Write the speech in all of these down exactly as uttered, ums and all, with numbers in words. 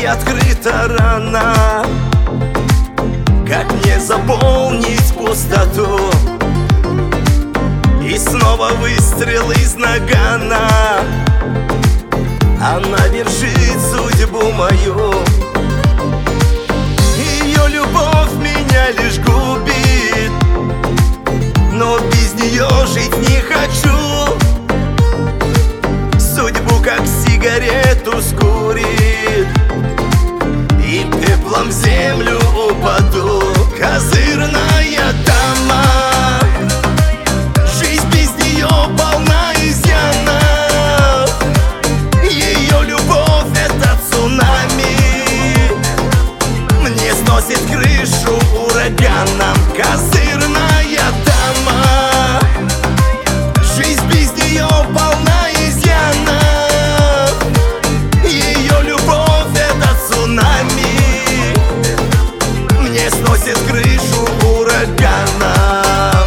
открыта рана. Как мне заполнить пустоту? И снова выстрел из нагана. Она вершит судьбу мою. Ее любовь меня лишь губит, но без нее жить не хочу. Судьбу как сигарету скурит, и пеплом в землю упаду. Козырная дама, жизнь без нее полна изъянов. Ее любовь — это цунами, мне сносит крышу ураганом. Козырная дама, жизнь без нее полна изъянов. Ее любовь — это цунами, мне сносит крышу ураганом.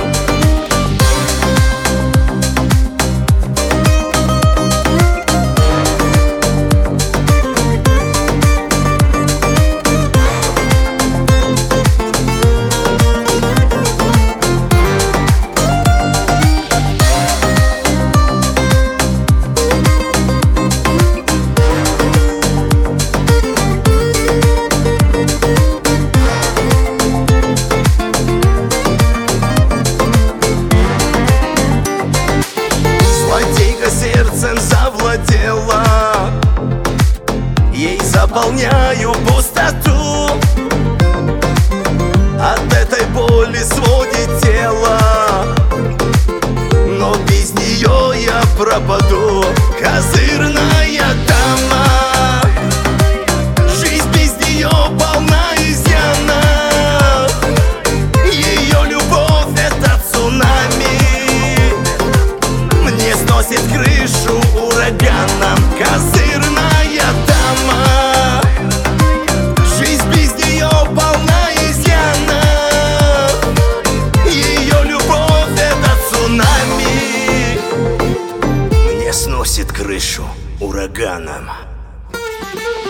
Сердцем завладела, ей заполняю пустоту. От этой боли сводит тело, но без нее я пропаду. Козырная дама, жизнь без нее полна изъянов. Ее любовь — это цунами, мне сносит крышу ураганом. Козырная дама, жизнь без нее полна изъянов. Ее любовь — это цунами, мне сносит крышу ураганом.